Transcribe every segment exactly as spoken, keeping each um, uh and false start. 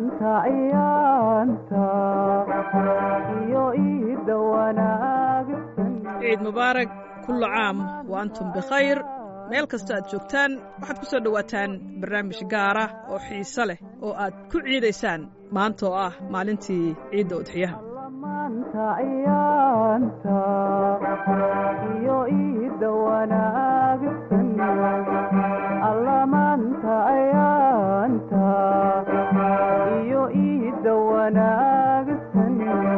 maanta ayaanta iyo iida wanaagsan ciid mubaarak kullu caam wa antum bikhayr meel kasta aad joogtaan waxaad ku soo dhowaataan barnaamij gaar ah oo xiiso leh oo aad ku ciidaysaan maanta oo ah maalintii ciidda udxiyaha maanta ayaanta iyo iida wanaagsan alla maanta ayaanta iyo iida wanaagsan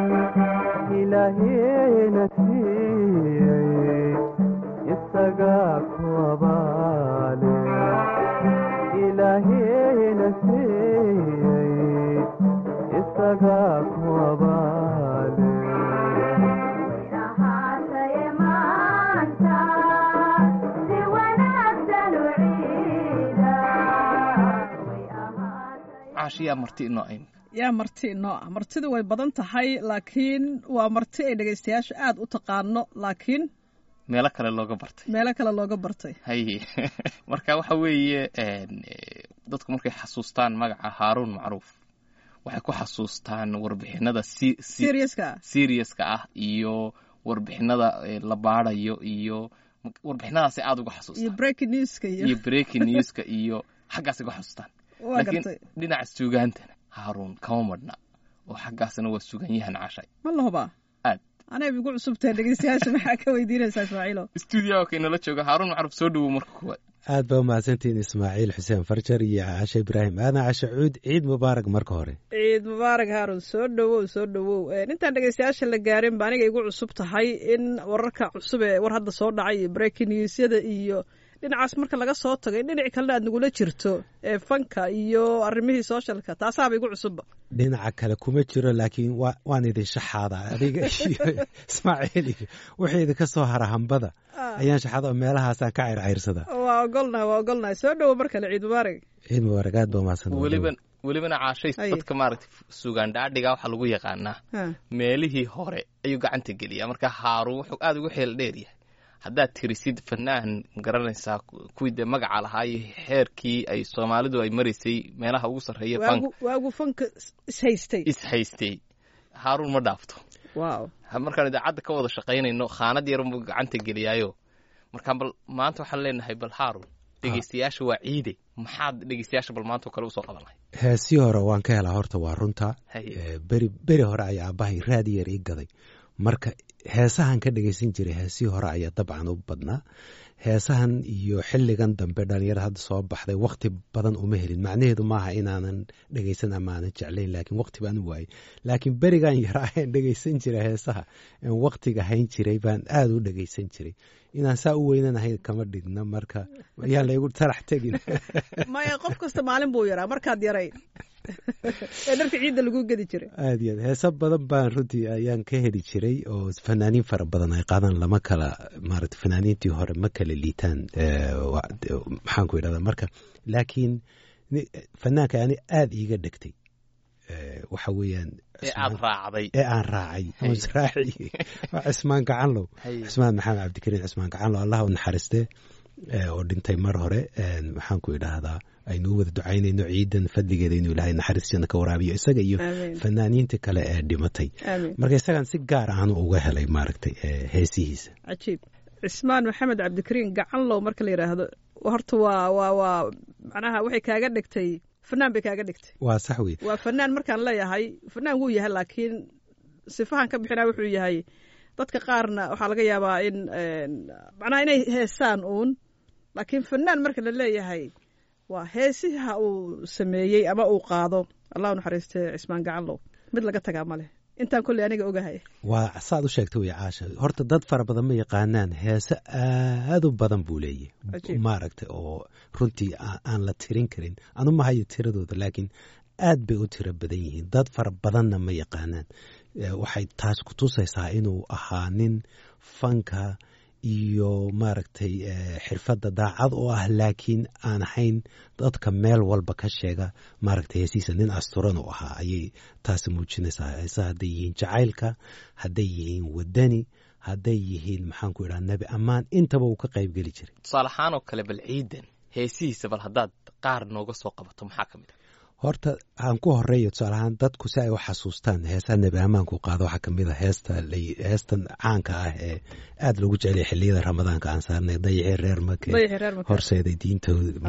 ilaahayna siiyey isagaa ku abaale ilaahayna siiyey isagaa ku abaale yaa marti inoo aym yaa marti inoo ah martidu way badan tahay laakiin waa marti ay dhegaystayaashu aad u taqaano laakiin meelo kale looga bartay meelo kale looga bartay haye marka waxa weeye dadku markay xasuustaan magaca haaruun macruuf waxay ku xasuustaan warbixinada seriouska seriouska ah iyo warbixinada la baarayo iyo warbixinadaasi aad uga xasuustaan iyo breaking newska iyo breaking newska iyo xaggaas uga xasuustaan laakiin dhinaca suugaantana haaruun kama madhna oo xaggaasna waa sugan yahan cashay ma la hubaa aad anay igu cusubtahay dhegeystayaasha maxaa ka weydiinaysaa ismaaciilo stuudiyaha ka inala jooga haaruun macruuf soo dhowow marka kuwaad aad baa umahadsantihiin ismaaciil xuseen farjar iyo cashe ibraahim aadan cashe cuud ciid mubaarak marka hore ciid mubaarak haaruun soo dhowow soo dhowow intaan dhegeystayaasha la gaarin ba aniga igu cusub tahay in wararka cusub ee war hadda soo dhacay iyo breaking newsyada iyo dhinacaas marka laga soo tago in dhinaci kalena aad nagula jirto ee fanka iyo arrimihii sooshalka taasaaba igu cusubba dhinaca kale kuma jiro laakiin waan idin shaxaada adiga iyo ismaaciil iyo wixii idinka soo hara hambada ayaan shaxaada oo meelahaasaan ka cayrcayrsada waa ogolnahay waa ogolnahay soo dhowo mar kale ciid mubaarak ciid mubaarak aad baa umahadsan weliba welibana caashay dadka maaragtay sugaan dhaadhiga waxaa lagu yaqaanaa meelihii hore ayuu gacanta geliyaa marka haaruun wuxuu aad ugu xeel dheer yahay haddaad tirisid fanaan magaranaysaa kuwii dee magaca lahaa iyo xeerkii ay soomaalidu ay maraysay meelaha ugu sarreeya fanka waagu fanka ishaystay ishaystay haaruun ma dhaafto wow markaan idaacadda ka wada shaqaynayno khaanad yarunbuu gacanta geliyaayo markaan bal maanta waxaan leenahay bal haaruun dhegeystayaasha waa ciide maxaad dhegeystayaasha bal maanta oo kale usoo qaban lahay heesii hore waan ka helaa horta waa runta beri beri hore ayaa aabbahay raadi yar ii gaday marka heesahan ka dhegaysan jiray heesii hore ayaa dabcan u badnaa heesahan iyo xilligan dambe dhalinyaro hadda soo baxday wakti badan uma helin macnaheedu maaha inaanan dhegaysan ama aanan jeclayn laakiin wakti baan u waayey laakiin berigan yara ayaan dhegaysan jiray heesaha aan waktiga hayn jiray baan aada u dhegaysan jiray inaan saa u weynanahay kama dhigna marka ayaan laygu tarax tegin maya qof kasta maalin buu yaraa markaad yarayn ee dharka ciidda lagu gedi jiray aad iyo aad heesa badan baan runtii ayaan ka heli jiray oo fanaaniin fara badan ay qaadaan lama kala maarata fanaaniintii hore ma kala liitaan maxaan ku idhahdaa marka laakiin fanaanka ani aada iiga dhegtay waxa weeyaan ee aad raacday ee aan raacay oo israaci waa cismaan gacanlow cismaan maxamed cabdikariin cismaan gacanlow allah u naxariiste oo dhintay mar hore maxaan ku idhaahdaa aynuu wada ducaynayno ciidan fadligeeda inuu ilaahay naxariistiina ka waraabiyo isaga iyo fanaaniinta kale ee dhimatay marka isagaan si gaar aanu uga helay maaragtay heesihiisa cajiib cismaan maxamed cabdikariin gacanlow marka la yidhaahdo horta waa waa waa macnaha waxay kaaga dhigtay fanaan bay kaaga dhigtay waa sax wey waa fanaan markaan leeyahay fanaan wuu yahay laakiin sifahan ka bixinaa wuxuu yahay dadka qaarna waxaa laga yaabaa in macnaha inay heesaan uun laakiin fanaan marka la leeyahay waa heesiha uu sameeyey ama uu qaado allah u naxariiste cismaan gacanlow mid laga tagaa ma leh intaan kolley aniga ogahay waa saad u sheegtay wey caasha horta dad fara badan ma yaqaanaan heese aad u badan buu leeyahy maaragtay oo runtii aan la tirin karin anu ma hayo tiradooda laakiin aad bay u tiro badan yihiin dad fara badanna ma yaqaanaan waxay taas ku tusaysaa inuu ahaa nin fanka iyo maaragtay xirfadda daacad oo ah laakiin aan ahayn dadka meel walba ka sheega maaragtay heesiisa nin asturan u ahaa ayay taasi muujinaysaa heesa hadday yihiin jacaylka hadday yihiin wadani hadday yihiin maxaan ku idhaha nebi ammaan intaba uu ka qayb geli jiray tusaale ahaan oo kale bal ciidan heesihiisa bal haddaad qaar nooga soo qabato maxaa ka mid ah horta aan ku horeeyo tusaalahaan dadku si ay u xasuustaan heesaha nebi ammaanku qaado waxaa ka mid a heesta heestan caanka ah ee aada loogu jecelaya xilliyada ramadaanka aan saarnay dayixii reer make horseeday diintooda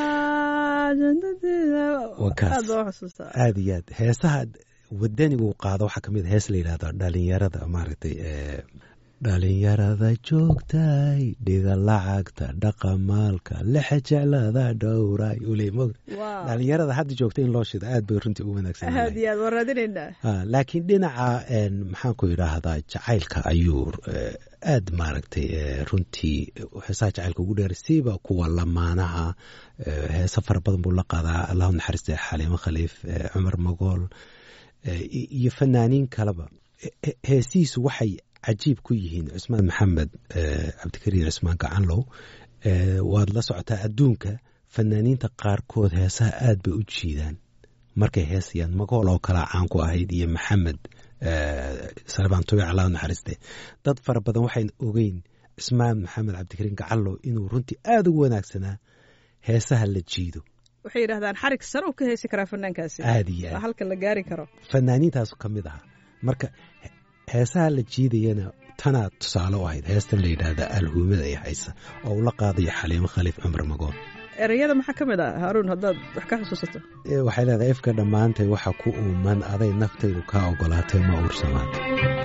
aada iyo aad heesaha wadanigu qaado waxaa ka mid a hees la yidhahdo dhalinyarada maaragtay dhalinyarada joogtay dhiga lacagta dhaqamaalka lexe jeclada dhowray uley mog dhalinyarada hadda joogta in loo shido aad bay runtii ugu wanaagsan aad iyo aad waraadinayna laakiin dhinaca maxaan ku yidhaahdaa jacaylka ayuu aad maaragtay runtii heesaha jacaylka ugu dheer siiba kuwa lamaanaha heesa fara badan buu la qaadaa allahu naxariista xaliimo khaliif cumar magool iyo fanaaniin kaleba heesihiisu waxay cajiib ku yihiin cusmaan maxamed cabdikariin cusmaan gacanlow waad la socotaa adduunka fanaaniinta qaarkood heesaha aad bay u jiidaan markay heesayaan magool oo kalaa caan ku ahayd iyo maxamed salebaan tubic allah naxariiste dad fara badan waxayn ogeyn cusmaan maxamed cabdikariin gacanlow inuu runtii aada ugu wanaagsanaa heesaha la jiido waxay yidhahdaan xarig sare uu ka heesi karaa fanaankaasi aad iyo aad halka la gaari karo fanaaniintaasu ka mid ahaa marka heesaha la jiidayana tanaa tusaale u ahayd heestan la yidhaahda alhuumada ay haysa oo ula qaadayo xaliimo khaliif cumar magool ereyada maxaa ka mid ah haaruun haddaad wax ka xusuusato waxay leedahay ifka dhammaantay waxa ku uuman aday naftaydu kaa ogolaatay ma uursamaatay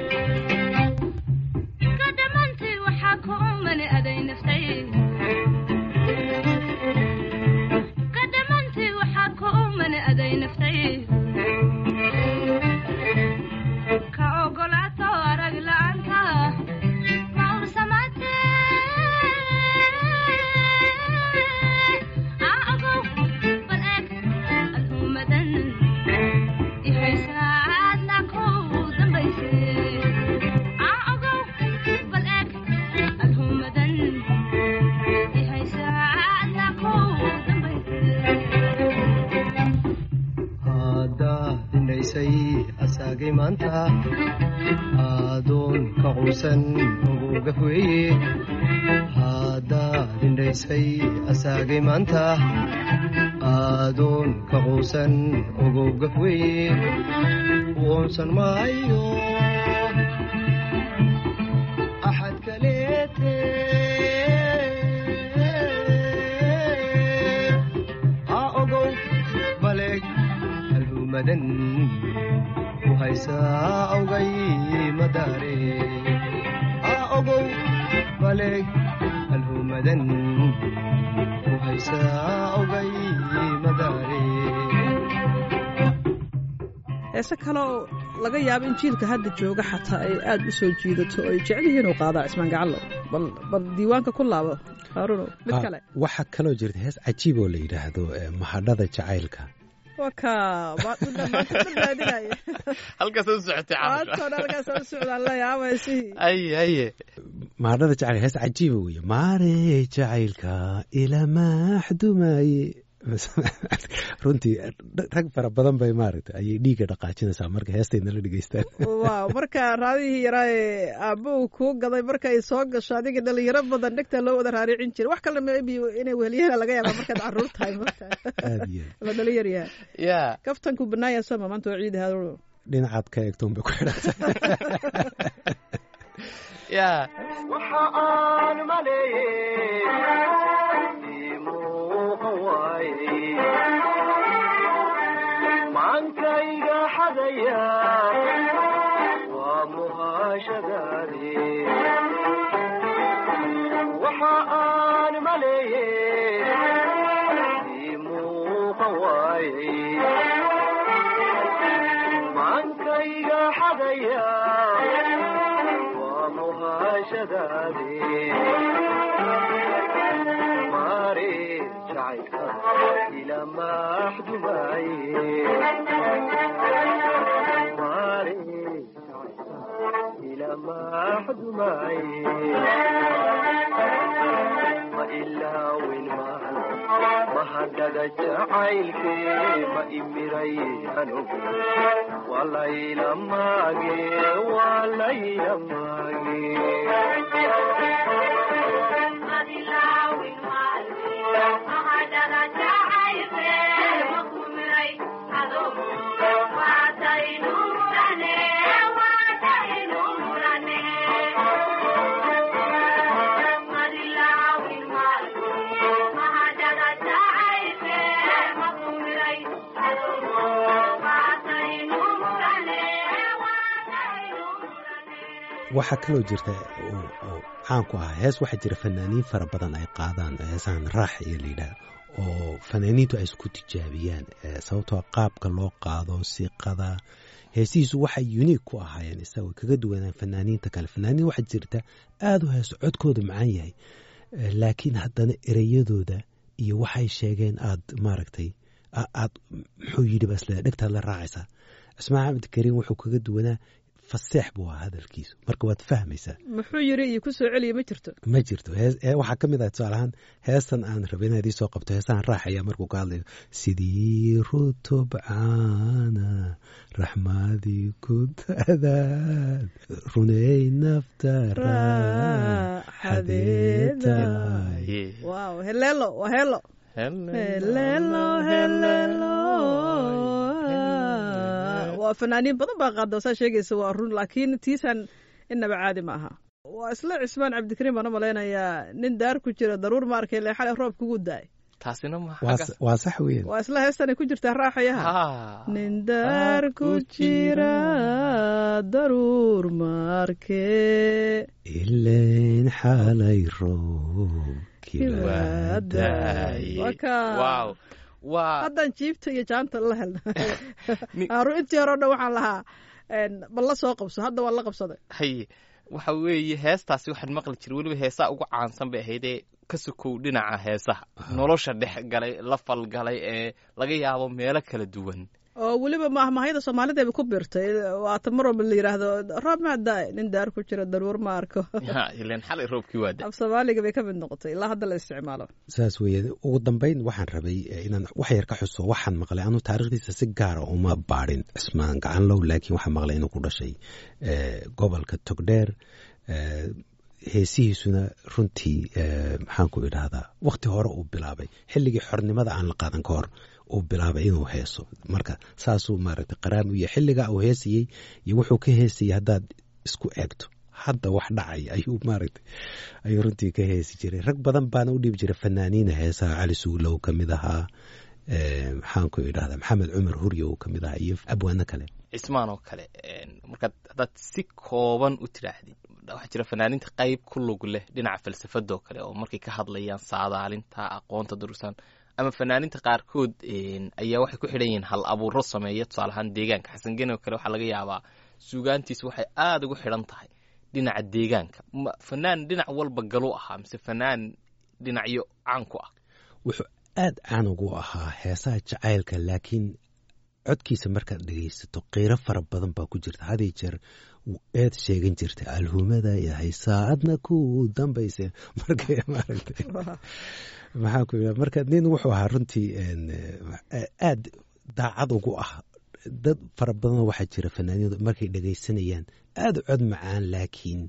asaagay maanta aadoon ka quusan uguga weeye haddaad indhaysay asaagay maanta aadoon ka quusan uguga weeye woonsan maayo axad kaleete ha ogow baleeg alhuumadan haysaa awgay madaare ha ogow baleeg alhuumadan u haysaa awgay madaare heese kaloo laga yaabo in jiilka hadda jooga xataa ay aad u soo jiidato oo ay jecel yihiin uu qaadaa cismaan gacanlow bal bal diiwaanka ku laabo haaruno mid kale waxaa kaloo jirta hees cajiib oo la yidhaahdo mahadhada jacaylka mahadhada jacayl hees cajiiba weye maarey jacaylka ila maxdumaye runtii rag fara badan bay maaragta ayay dhiigga dhaqaajinaysaa marka heestayna la dhegeystaan waaw marka raadihii yaraaye aabbahu kuu gaday markaay soo gasho adiga dhalinyaro badan dhegtaa loo wada raaricin jira wax kale maybe inay weheliyana laga yaabaa markaad carruur tahay marka la dhalinyar yahay ya kaftanku banaaya sooma maanta waa ciidi haaruno dhinacaad ka eegtoon bay ku xidhanta ya waxa aan maleeyey maankayga xadaya waa muhaashadaadi waxa aan maleeyey ii muuqan waayey maankayga xadaya waa muhaashadaadi إلى محدومي ماري إلى محدومي ما إلا وين ما ما حدد جعيلك ما إمري أنو والله إلى ماجي والله إلى ماجي ما إلا وين ما waxaa kaloo jirta oo caan ku ah hees waxaa jira fanaaniin fara badan ay qaadaan heesahan raax iyo layidhaah oo fanaaniintu ay isku tijaabiyaan sababtoo qaabka loo qaado siiqada heesihiisu waxay unique ku ahaayeen isaga kaga duwanaan fanaaniinta kale fanaaniin waxaa jirta aada u heeso codkooda macaan yahay laakiin haddana ereyadooda iyo waxay sheegeen aad maaragtay aad muxuu yidhi ba isle dhegtaad la raacaysaa cismaan axmed kariim wuxuu kaga duwanaa faseex buu ahaa hadalkiisu marka waad fahmaysaa muxuu yiri iyo ku soo celiya ma jirto ma jirto waxaa ka mid ah tusaale ahaan heestan aan rabay inaad ii soo qabto heesahan raaxaya markuu ka hadlayo sidii rutub caana raxmadii ku dadaad runay nafta raaxadeeday wow helelo waa helo helelo helelo waa fanaaniin badan baa qaada saa sheegaysa waa run laakiin tiisan inaba caadi ma aha waa isla cismaan cabdikariim baan u malaynayaa nin daar ku jira daruur ma arkay le xalay roob kugu daay taasina ma waa sax weyn waa isla heestan ay ku jirtaa raaxayaha nin daar ku jira daruur ma arkay ilayn xalay roob wow waa haddaan jiibta iyo jaanta la helna haru intii hore o dhan waxaan lahaa bal la soo qabso hadda waan la qabsaday haye waxa weeye heestaasi waxaan maqli jiray weliba heesaa ugu caansan bay ahaydee ka sokow dhinaca heesaha nolosha dhex galay la falgalay ee laga yaabo meelo kala duwan oo weliba mahmahayada soomaalideeba ku birtay waata mar walba la yidhaahdo roob maa daay nin daar ku jira daruur ma arko ilan xalay roobkii waa da af soomaaliga bay ka mid noqotay ilaa hadda la isticmaalo saas weeye ugu dambayn waxaan rabay inaan wax yar ka xuso waxaan maqlay anuu taariikhdiisa si gaara uma baadhin cismaan gacanlow laakiin waxaan maqlay inuu ku dhashay gobolka togdheer heesihiisuna runtii maxaan ku idhaahdaa wakti hore uu bilaabay xilligii xornimada aan la qaadan ka hor uu bilaabay inuu heeso marka saasuu maaragtay qaraam u yahay xilligaa uu heesayey iyo wuxuu ka heesayey haddaad isku eegto hadda wax dhacay ayuu maaragtay ayuu runtii ka heesi jiray rag badan baana u dhiibi jiray fanaaniina heesaha cali suulow ka mid ahaa maxaan ku idhahdaa maxamed cumar hurye uu ka mid ahaa iyo abwaano kale cismaan oo kale markaad haddaad si kooban u tidhaahdid waxaa jira fanaaniinta qayb ku lug leh dhinaca falsafadoo kale oo markay ka hadlayaan saadaalinta aqoonta durugsan ama fanaaniinta qaarkood ayaa waxay ku xidhan yihiin hal abuuro sameeya tusaale ahaan deegaanka xasan geni oo kale waxaa laga yaabaa suugaantiisa waxay aada ugu xidhan tahay dhinaca deegaanka fanaan dhinac walba galu ahaa mise fanaan dhinacyo caan ku ah wuxuu aada caan ugu ahaa heesaha jacaylka laakiin codkiisa markaad dhegaysato qiiro fara badan baa ku jirta haday jeer eed sheegan jirta alhumada yahay saacadna ku dambayse markay maaragtay maxaa ku yidhaha marka nin wuxuu ahaa runtii aad daacad ugu ah dad fara badanoo waxaa jira fanaaniinadu markay dhegaysanayaan aada u cod macaan laakiin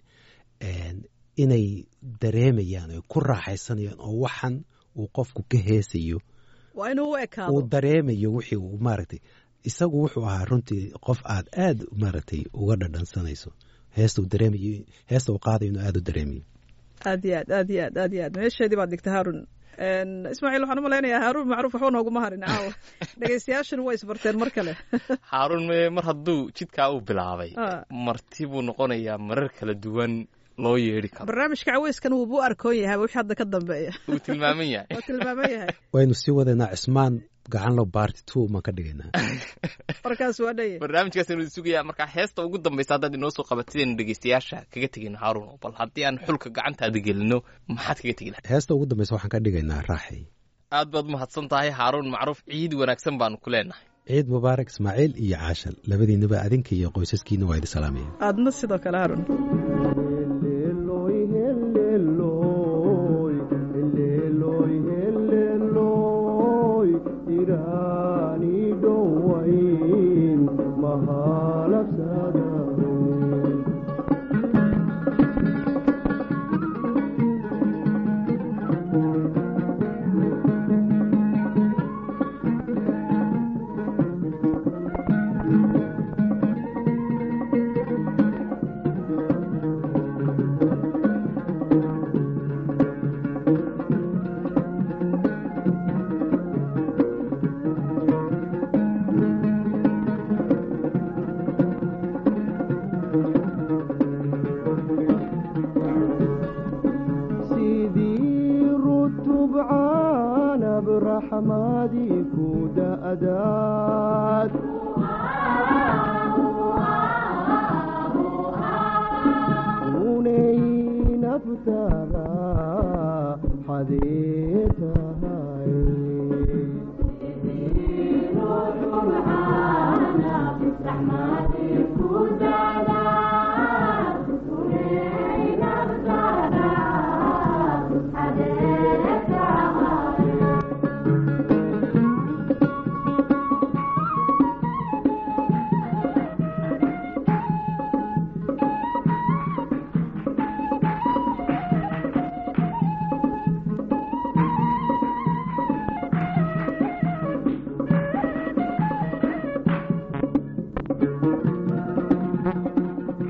inay dareemayaan oy ku raaxaysanayaan oo waxan uu qofku ka heesayo waa inuu u ekaado uu dareemayo wixii uu maaragtay isagu wuxuu ahaa runtii qof aad aad maaragtay uga dhadhansanayso heesta uu dareemayo heesta uu qaadayo inuu aada u dareemayo aad iyo aad aad iyo aad aad iyo aad meesheedii baad dhigta haarun ismaaciil waxaan u malaynayaa haaruun macruuf waxba nooguma harin caawa dhegaystayaashana way isbarteen mar kale haaruun mar hadduu jidkaa uu bilaabay marti buu noqonayaa marar kala duwan loo yeedhi karo barnaamijka caweyskan wuubu arkoon yahay wixii hadda ka dambeeya wuu tilmaaman yahay waa tilmaaman yahay waynu sii wadaynaa cismaan gacanlo baarti two maan ka dhigaynaa markaas waa dhaye barnaamijkaas inuu sugayaa markaa heesta ugu dambaysa haddaad inoo soo qabatidaynu dhegaystayaasha kaga tegayno haaruun bal haddii aan xulka gacantaada gelino maxaad kaga tegi lahay heesta ugu dambaysa waxaan ka dhigaynaa raaxay aad baad umahadsan tahay haaruun macruuf ciid wanaagsan baanu ku leenahay ciid mubaarak ismaaciil iyo caashal labadiinaba adinka iyo qoysaskiina waa idi salaamaya aadna sidoo kale haaruun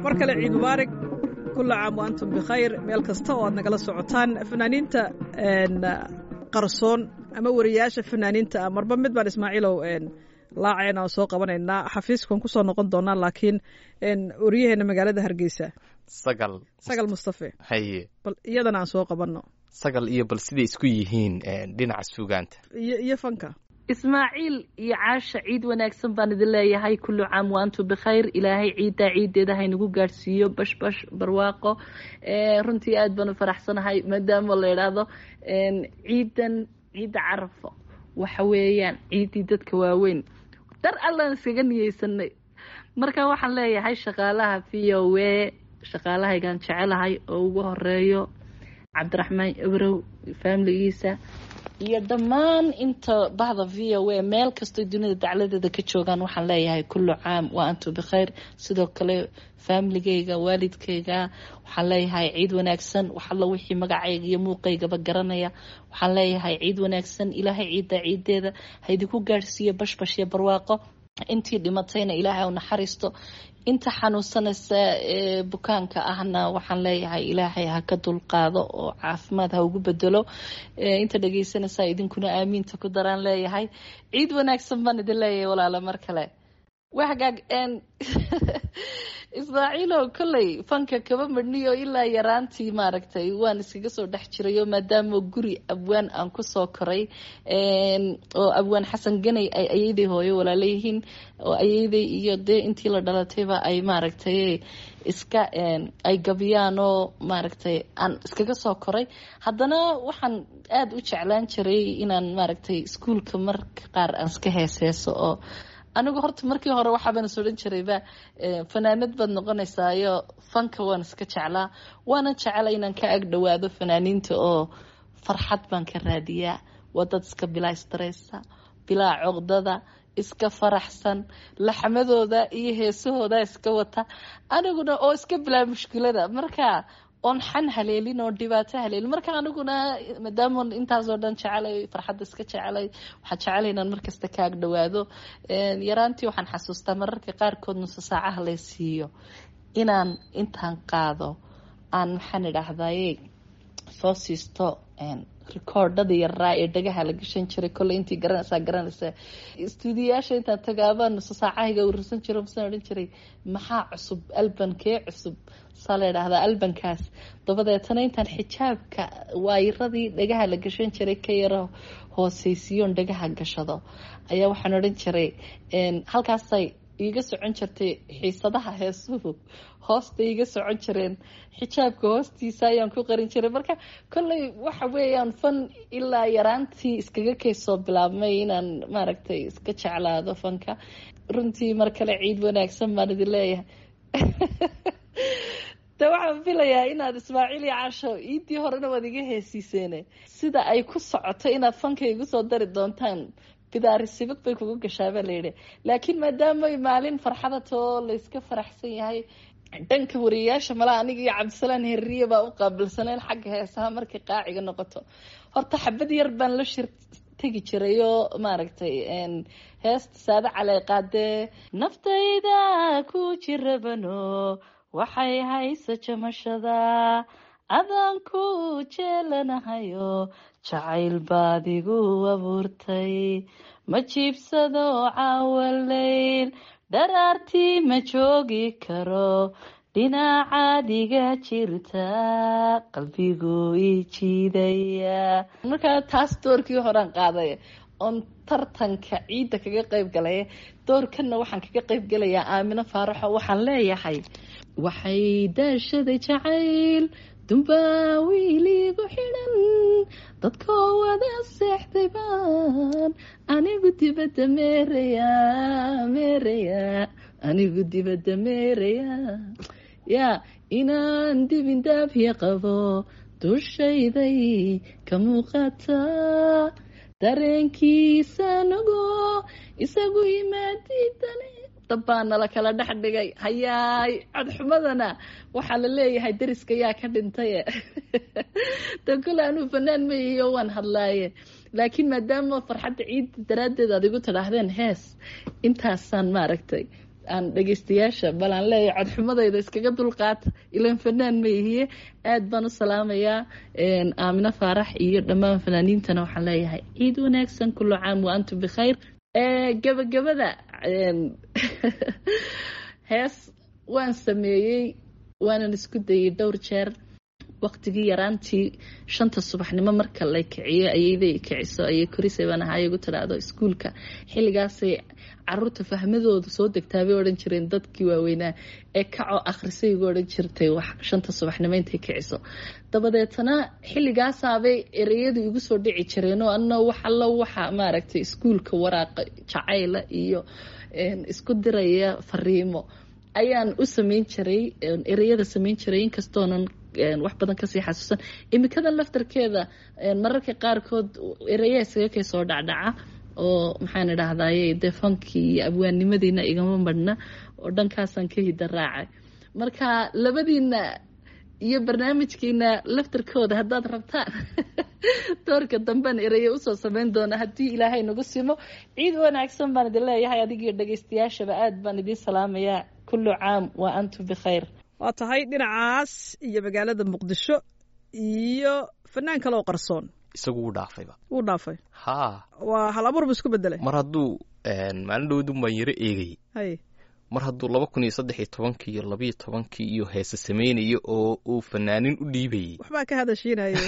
mar kale ciid mubaarak kula caam wa antum bikhayr meel kasta oo aad nagala socotaan fanaaniinta qarsoon ama wariyaasha fanaaniinta marba mid baan ismaaciilow laacayna soo qabanaynaa xafiiskan kusoo noqon doonaa laakiin wariyaheena magaalada Hargeysa sagal sagal Mustafa haye bal iyadana aan soo qabanno sagal iyo bal sidii isku yihiin dhinaca suugaanta iyo iyo fanka ismaaciil iyo caasha ciid wanaagsan baan idin leeyahay kullu caam wa antum bikhayr ilaahay ciidda ciideeda ha inagu gaarsiiyo bash bash barwaaqo runtii aad baan u faraxsanahay maadaama la yiraahdo ciidan ciidda carafo waxa weeyaan ciidii dadka waaweyn dar allan isaga niyeysanay marka waxaan leeyahay shaqaalaha V O A shaqaalahaygan jecelahay oo ugu horeeyo Cabdiraxmaan Ibrow family-giisa iyo dhammaan inta bahda V O A meel kasta dunida dacaladeeda ka joogaan waxaan leeyahay kullu caam wa antum bikhayr sidoo kale family-gayga waalidkayga waxaan leeyahay ciid wanaagsan waxa la wixii magacayga iyo muuqaygaba garanaya waxaan leeyahay ciid wanaagsan ilaahay ciidda ciideeda ha idinku gaarsiiyo bashbash iyo barwaaqo intii dhimatayna ilaahay u naxariisto inta xanuunsanaysa ee bukaanka ahna waxaan leeyahay ilaahay ha ka dulqaado oo caafimaad ha ugu bedelo inta dhageysanaysa idinkuna aamiinta ku daraan leeyahay ciid wanaagsan baan idin leeyahay walaalo mar kale waxgaag een Ismaaciilo kulay fanka kaba marniyo ilaa yaraantii maaragtay waan iskaga soo dhex jirayo maadaama guri abwaan aan ku soo koray een oo abwaan Xasan Ganay ay ayeeday hooyo walaaleeyihiin oo ayeeday iyo de intii la dhalatayba ay maaragtay iska een ay gabiyaan oo maaragtay aan iskaga soo koray haddana waxaan aad u jeclaan jiray inaan maaragtay iskuulka marka qaar aan iska heeseeso oo anigu horta markii hore waxa baan soo dhan jirayba fanaanad bad noqonaysaayo fanka waan iska jeclaa waana jeclaa inaan ka ag dhawaado fanaaniinta oo farxad baan ka raadiyaa wadad iska bilaa stress bilaa coqdada iska faraxsan laxmadooda iyo heesahooda iska wata aniguna oo iska bilaa mushkilada marka on xan haleelin oo dhibaato haleelin marka aniguna maadaama intaas oo dhan jecelay farxad iska jecelay waxa jecelay inaan markasta ka ag dhawaado een yaraantii waxaan xasuustaa mararka qaar kood nus saacaha la siiyo inaan intaan qaado aan waxaan idhaahday soo siisto een recordada yaraa ee dhagaha la gashan jiray kulay intii garanaysa garanaysa stuudiyaasha inta tagaabaan nus saacaha urursan jiray waxaan oran jiray maxaa cusub albankee cusub salaadada albankaas dabadeetana intaan xijaabka waayiradii dhagaha la gashan jiray ka yaro hooseysiyoon dhagaha gashado ayaa waxaan oran jiray een halkaasay iga socon jirtay xiisadaha heesuhu hoosta iga socon jireen xijaabka hoostiisa ayaan ku qarin jiray marka kullay waxa weeyaan fan ilaa yaraantii iskaga kaysoo bilaabmay inaan maaragtay iska jeclaado fanka runtii mar kale ciid wanaagsan baan idin leeyahay da waxaan filayaa inaad Ismaaciil iyo Caasho iidii horena wad iga heesiiseen sida ay ku socoto inaad fanka igu soo dari doontaan bidaari sibad bay kugu gashaaba leeyahay laakiin maadaama ay maalin farxada too la iska faraxsan yahay dhanka wariyaasha mala aniga iyo Cabdisalaan Herriye baa u qaabilsaneen xagga heesaha markii qaaciga noqoto horta xabad yar baan la shir tagi jirayo maaragtay een heesta saada calay qaade naftayda ku jirabano waxay haysa jamashada adan ku jeelanahayo jacayl baadigu abuurtay ma jiibsado caawaleyl daraartii ma joogi karo dhinaca dhiga jirta qalbigu ii jiidaya marka taas doorkii horaan qaaday on tartanka ciidda kaga qayb galay doorkana waxaan kaga qayb galayaa Aamina Faaraxo waxaan leeyahay waxay daashaday jacayl dumba wiiligu xidhan dadka wada seexday baan anigu dibadda meeraya meeraya anigu dibadda meeraya ya inaan dibin daafiya qabo dushayday ka muuqata dareenkiisa nago isagu yimaadidane dabbaana la kala dhex dhigay hayaay cadxumadana waxaa la leeyahay dariska yaa ka dhintay tan kale anuu fanaan ma iyo waan hadlaaye laakiin maadaama farxadda ciid daraaddeed aad igu tidhaahdeen hees intaasaan maaragtay aan dhegaystayaasha bal aan leeyahay codxumadayda iskaga dulqaata ilaan fanaan ma ihiye aad baan u salaamayaa aamino faarax iyo dhammaan fanaaniintana waxaan leeyahay ciid wanaagsan kullu caam wa antum bikhayr. gabagabada hees waan sameeyey waanan isku dayay dhowr jeer waqtigii yaraantii shanta subaxnimo marka lay kiciyo ayayday kiciso ayay korisay baan ahaa igu tiraahdo iskuulka xilligaasay caruurta fahmadooda soo degtaabay odhan jireen dadkii waaweynaa ee kaco akhrisay igu odhan jirtay wax shanta subaxnimo intay kiciso. dabadeetana xilligaasaabay ereyadu igu soo dhici jireen oo anna wax allo waxa maaragtay iskuulka waraaqa jacayla iyo isku diraya fariimo ayaan u samayn jiray ereyada samayn jiray inkastoonan wax badan kasii xasuusan. imikadan laftarkeeda mararka qaarkood ereyaa isaga kay soo dhacdhaca oo maxaan idhaahdaye dee fankii iyo abwaannimadiina igama marhna oo dhankaasaan ka hida raacay. marka labadiina iyo barnaamijkiina laftarkooda haddaad rabtaan doorka dambean ereya usoo samayn doona haddii ilaahay nagu simo. ciid wanaagsan baan idin leeyahay adigiyo dhagaystayaashaba aad baan idiin salaamayaa. kullu caam wa antum bikhayr. waa tahay dhinacaas iyo magaalada muqdisho iyo fanaan kale oo qarsoon isagu wuu dhaafayba wuu dhaafay ha waa hal abuur bu isku bedelay mar hadduu maalin dhowdun baan yaro eegayay hay mar hadduu laba kun iyo saddex iyo tobankii iyo labiiyo tobankii iyo heese samaynayo oo uu fanaanin u dhiibayay waxbaa ka hadashiinaya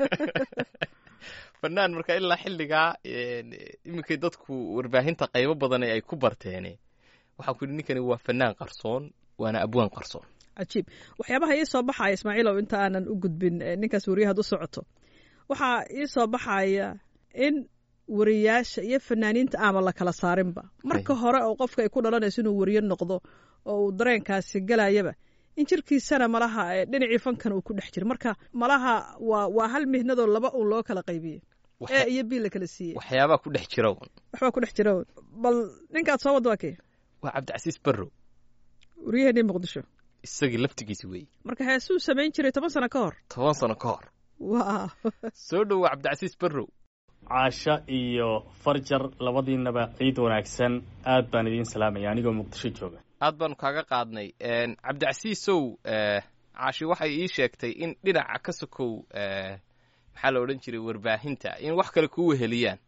fanaan marka ilaa xilligaa iminkay dadku warbaahinta qaybo badan ay ku barteene waxaan ku yidhi ninkani waa fanaan qarsoon waana abwaan qarsoon. cajiib. waxyaabaha ii soo baxaya ismaaciilow inta aanan u gudbin ninkaas wariyahaad u socoto waxaa ii soo baxaya in wariyaasha iyo fanaaniinta aama la kala saarinba marka hore oo qofka ay ku dhalanayso inuu wariye noqdo oo uu dareenkaasi galayaba in jirkiisana malaha dhinacii fankan uu ku dhex jiro marka malaha waa waa hal mihnadoo laba uun loo kala qaybiyey ee iyo bii la kala siiyey waxyaabaa ku dhex jira un waxbaa ku dhex jira un bal ninkaad soo wadda waa kee waa cabdicasiis barrow wariyaheenii muqdisho isagii laftigiisi weeye marka heesuu samayn jiray toban sano ka hor toban sano ka hor wow soo dhowaa cabdicasiis barrow. caasha iyo farjar labadiinaba ciid wanaagsan aad baan idiin salaamaya anigoo muqdisho jooga. aad baanu kaaga qaadnay cabdicasiisow caashi waxay ii sheegtay in dhinaca ka sokow maxaa la odhan jiray warbaahinta in wax kale kuu weheliyaan.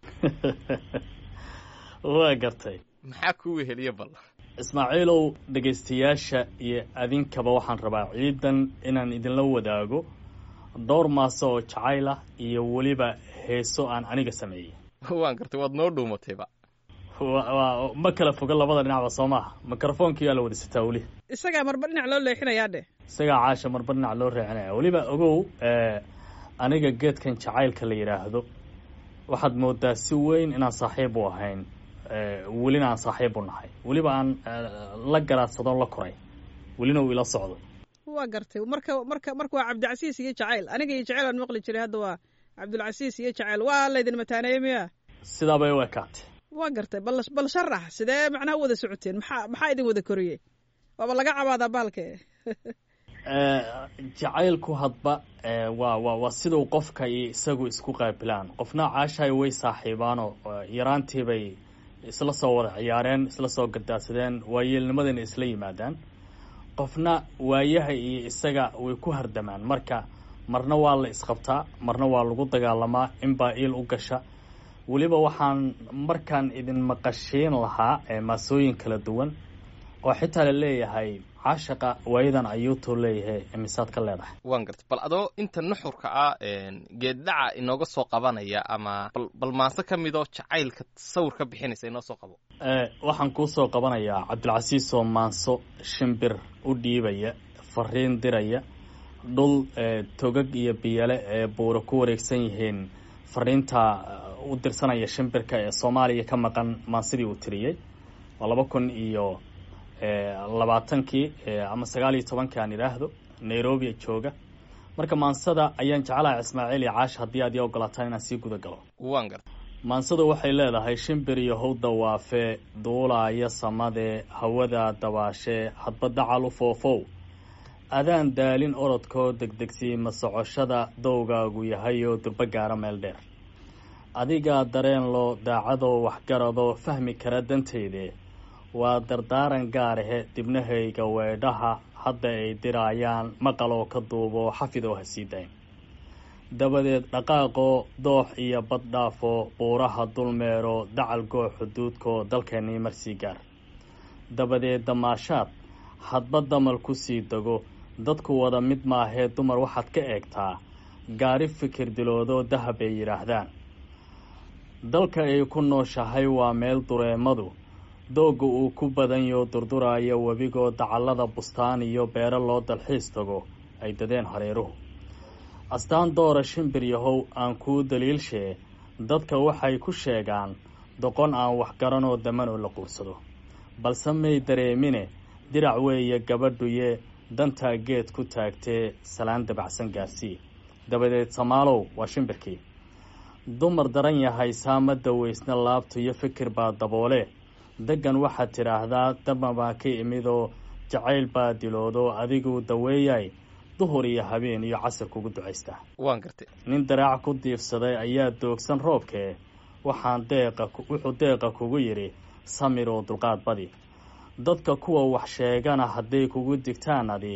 waa gartay maxaa kuu weheliya bal ismaaciilow dhegaystayaasha iyo adinkaba waxaan rabaa ciidan inaan idinla wadaago dhowr maaso oo jacayl ah iyo weliba heeso aan aniga sameeyey. waan gartay waad noo dhuumatayba. ma kala foga labada dhinacba soo maaha mikrofoonka yaa la wada sitaa weli isagaa marba dhinac loo leexinayaa dheh isagaa caasha marba dhinac loo reexinaya weliba ogow aniga geedkan jacaylka la yidhaahdo waxaad moodaa si weyn inaan saaxiib u ahayn welina aan saaxiib u nahay weliba aan la garaadsadoo la koray welina uu ila socdo. waa gartay marka marka marka waa cabdicasiis iyo jacayl aniga iyo jacayl aan maqli jiray hadda waa cabdulcasiis iyo jacayl waa laydin mataaneeye miya sidaa bay u ekaatay. waa gartay bal bal sharax sidee macnaha u wada socoteen maxaa maxaa idin wada koriyey waaba laga cabaadaa baalke jacaylku hadba waa waa waa siduu qofka iyo isagu isku qaabilaan qofna caashay way saaxiibaanoo yaraantiibay isla soo wada ciyaareen isla soo gardaadsadeen waayeelnimadana isla yimaadaan qofna waayaha iyo isaga way ku hardamaan marka marna waa la isqabtaa marna waa lagu dagaalamaa inbaa iil u gasha weliba waxaan markaan idin maqashiin lahaa maasooyin kala duwan oo xitaa la leeyahay caashaqa waayadan ayuutuu leeyahay imisaad ka leedahay. waan gartay bal adoo inta nuxurka ah geeddhaca inooga soo qabanaya ama bal maanse ka midoo jacaylka sawir ka bixinaysa inoo soo qabo. waxaan kuu soo qabanayaa cabdilcasiis oo maanso shimbir u dhiibaya fariin diraya dhul togag iyo biyale ee buura ku wareegsan yihiin fariinta u dirsanaya shimbirka ee soomaaliya ka maqan maansidii uu tiriyey waa laba kun iyo labaatankii ama sagaal iyo tobankii aan idhaahdo nairobi jooga marka maansada ayaan jeclahay ismaaciil iyo caash haddii aad ii ogolaataan inaan sii guda galo. waan gartay maansadu waxay leedahay shimbir iyo how dawaafe duulaaya samadee hawada dabaashee hadbadda calu foofow adaan daalin orodkoo degdegsiima socoshada dowgaagu yahay oo durbo gaara meel dheer adigaa dareen loo daacadoo waxgaradoo fahmi kara danteydee waa dardaaran gaarahe dibnahayga weedhaha hadda ay diraayaan maqaloo ka duubo xafidoo ha sii dayn dabadeed dhaqaaqoo doox iyo baddhaafoo buuraha dulmeero dacal goox xuduudkoo dalkeennii marsii gaar dabadeed damaashaad hadba damal ku sii dego dadku wada mid maahee dumar waxaad ka eegtaa gaari fikir diloodoo dahab ay yidhaahdaan dalka ay ku nooshahay waa meel dureemadu doogga uu ku badanyoo durduraayo webigoo dacallada bustaan iyo beero loo dalxiis tago ay dadeen hareeruhu astaan doora shimbir yahow aan kuu daliilshee dadka waxay ku sheegaan doqon aan waxgaranoo damanoo la quursado balse may dareemine dirac weeye gabadhuye dantaa geed ku taagtee salaan dabacsan gaarsii dabadeed samaalow waa shimbirkii dumar daran yahay saama dawaysna laabtu iyo fikir baa daboole degan waxaad tidhaahdaa dama baa ka imidoo jacayl baa diloodo adiguu daweeyay duhur iyo habeen iyo casir kugu ducaystaa waan gartay nin daraac ku diifsaday ayaa doogsan roobkee waxaan deeqa wuxuu deeqa kugu yidhi samir oo dulqaad badi dadka kuwa wax sheegana hadday kugu digtaan adi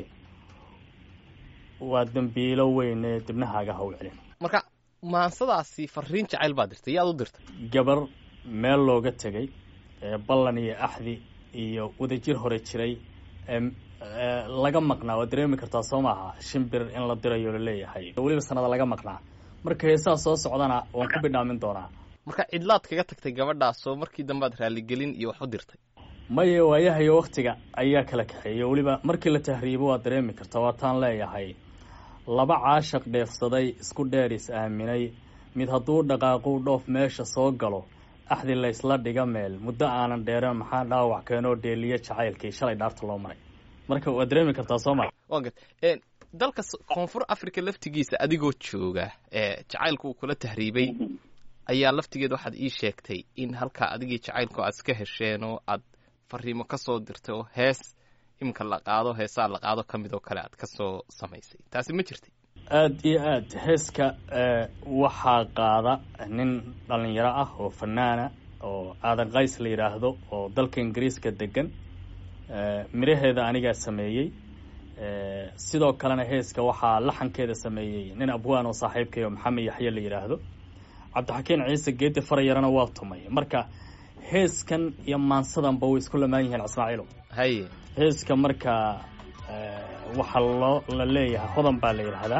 waa dembiilo weyne dibnahaaga ha u celin marka maansadaasi fariin jacayl baa dirtay yaad u dirtay gabar meel looga tegay ballan iyo axdi iyo wadajir hore jiray laga maqnaa waad dareemi kartaa soo maaha shimbir in la dirayo laleeyahay weliba sanada laga maqnaa marka heesaa soo socdana waan ku bidhaamin doonaa marka cidlaad kaga tagtay gabadhaasoo markii dambe aad raaligelin iyo wax u dirtay maye waayahayo waktiga ayaa kala kaxeeya weliba markii la tahriibo waad dareemi kartaa waataan leeyahay laba caashaq dheefsaday isku dheer is aaminay mid hadduu dhaqaaquu dhoof meesha soo galo axdi laysla dhiga meel muddo aanan dheeran maxaa dhaawac keenoo dheeliya jacaylkii shalay dhaarta loo maray marka waad dareemi kartaa soo maa waa gart dalka koonfur africa laftigiisa adigoo jooga jacaylku uu kula tahriibay ayaa laftigeed waxaad ii sheegtay in halkaa adigii jacaylku aad iska hesheen oo aad fariimo ka soo dirtay oo hees iminka la qaado heesaa la qaado ka mid oo kale aad ka soo samaysay taasi ma jirtay aada iyo aad heeska waxaa qaada nin dhalinyaro ah oo fanaana oo aadan qays la yidhaahdo oo dalka ingiriiska degan miraheeda anigaa sameeyey sidoo kalena heeska waxaa laxankeeda sameeyey nin abwaan oo saaxiibkay oo maxamed yaxye la yidhaahdo cabdixakiin ciise geedi farayarana waa tumay marka heeskan iyo maansadanba way isku lamaan yihiin ismaaciilow haye heeska marka waxaa loo la leeyahay hodan baa la yidhaahdaa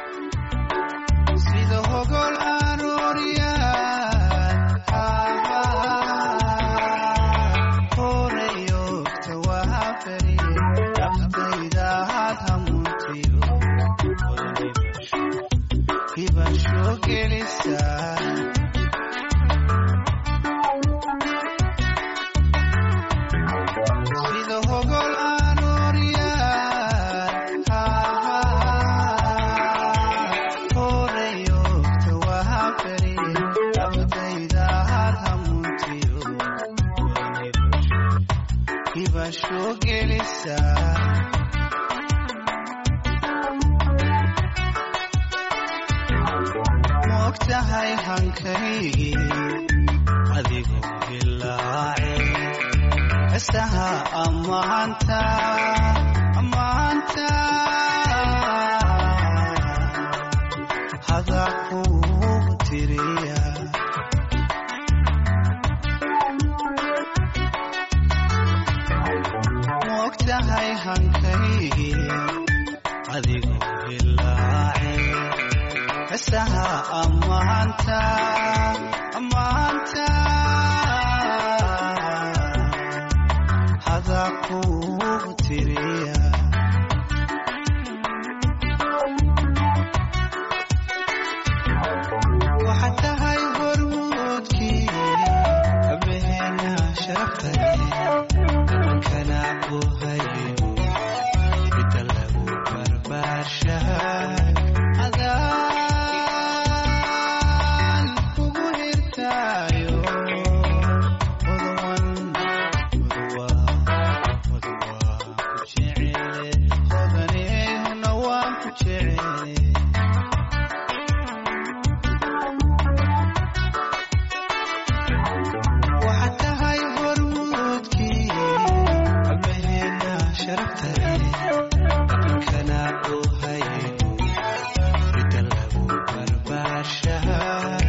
sida hogol arooriyaan horeyoogta waa beri naftayda had hamuntiyo hibasho gelisaa moogtahay hankaygii adigu bilaace hesaha ammaanta ammaanta hada kugu tiriya moogtahay hankaygii adigu bilaace hesaha ammaanta ammaanta hada kugu tiriya waxaad tahay hormuudkii abeena sharaftae kana uhayo ida lagu barbaarshahay Yeah. sharaftay dhaqankana uu hayo midda lagu barbaarshahay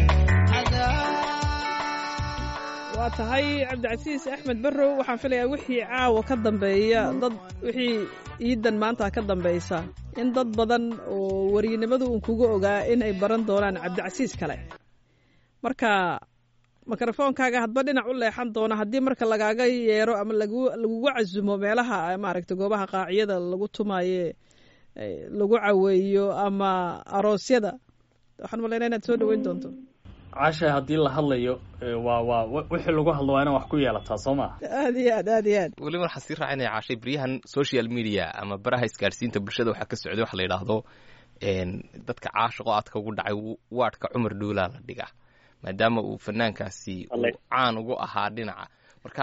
waa tahay cabdicasiis axmed barrow waxaan filayaa wixii caawa ka dambeeya dad wixii iidan maanta ka dambaysa in dad badan oo wariyinimadu uun kuga ogaa in ay baran doonaan cabdicasiis kale marka mikrofoonkaaga hadba dhinac u leexan doona haddii marka lagaaga yeero ama laguga casumo meelaha maaragta goobaha qaaciyada lagu tumaye lagu caweeyo ama aroosyada waxaan malaynaa inaad soo dhaweyn doonto caasha haddii la hadlayo waa waa wixii lagu hadlo waa inaan wax ku yeelataa soo maa aad iyo aad aad iyo aad weliba waxaan sii raacinaya caashay beryahan social media ama baraha isgaadhsiinta bulshada waxaa ka socday waxa la yidhaahdo dadka caashaqo aadka ugu dhacay waadhka cumar dhuulaa la dhigaa maadaama uu fanaankaasi uu caan ugu ahaa dhinaca marka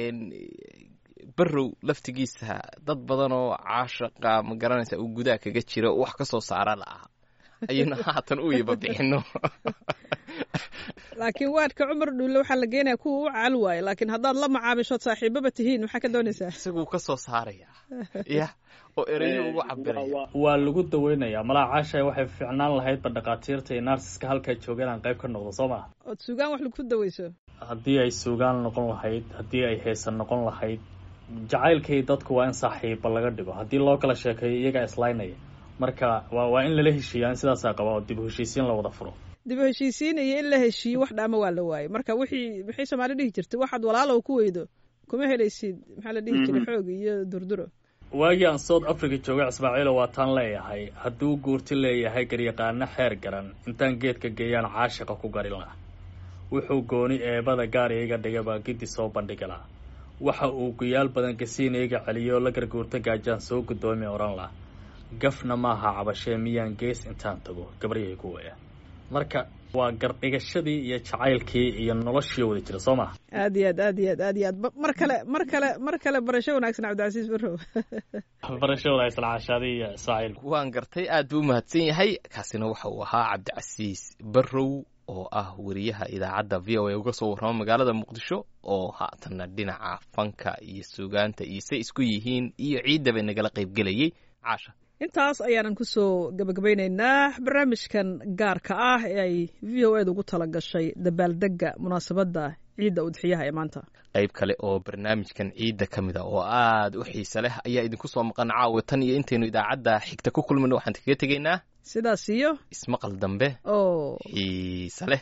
barrow laftigiisa dad badan oo caashaqa ma garanaysa uu gudaha kaga jira wax ka soo saara la aha ayayna haatan u yaba bixino laakiin waadhka cumar dhuulle waxaa la geenaya kuwa u caal waaye laakiin haddaad la macaamishood saaxiibaba tihiin maxaa ka doonaysaa isaguu ka soo saaraya ya oo ereyo ugu cabiraya waa lagu daweynayaa malaa caashay waxay fiicnaan lahaydba dhakhaatiirta iyo naarsiska halkaa joogaan aan qayb ka noqdo soo maa ood sugaan wax lagu daweyso haddii ay sugaan noqon lahayd haddii ay heesan noqon lahayd jacaylkay dadku waa in saaxiiba laga dhigo haddii loo kala sheekeeyo iyagaa islaynaya marka waa waa in lala heshiiyaa in sidaasaa qaba oo dib u heshiisiin la wada furo dib u heshiisiin iyo in la heshiiyo wax dhaama waa la waayey marka wixii maxay soomaali dhihi jirtay waxaad walaalow ku weydo kuma helaysid maxaa la dhihi jiray xoog iyo durduro waagii aan south africa joogay ismaaciilo waa taan leeyahay hadduu guurti leeyahay garyaqaano xeer garan intaan geedka geeyaan caashaqa ku garin laha wuxuu gooni eebada gaari iga dhigay baa gidi soo bandhigi laha waxa uu guyaal badan gasiina iga celiyo la garguurta gaajaan soo guddoomi odhan laha gafna maaha cabashee miyaan gees intaan tago gabaryahii ku waya marka waa gardhigashadii iyo jacaylkii iyo noloshii wada jira soo maha aad iyo aad aad iyo aad aad iyo aad mar kale mar kale mar kale barasho wanaagsan cabdicasiis barrow barasho wanaagsan caashaadii iyo ismaaciil waan gartay aad buu umahadsan yahay kaasina waxa uu ahaa cabdicasiis barrow oo ah wariyaha idaacadda v o a uga soo warrama magaalada muqdisho oo haatanna dhinaca fanka iyo suugaanta iyo say isku yihiin iyo ciidaba nagala qaybgelayay caasha intaas ayaanan ku soo gabagabaynaynaa barnaamijkan gaarka ah ee ay v o eda ugu tala gashay dabaaldegga munaasabadda ciidda udxiyaha ee maanta qayb kale oo barnaamijkan ciidda ka mid a oo aad u xiise leh ayaa idinku soo maqan caawa tan iyo intaynu idaacadda xigta ku kulmino waxaan kaga tegaynaa sidaas iyo ismaqal dambe oo xiise leh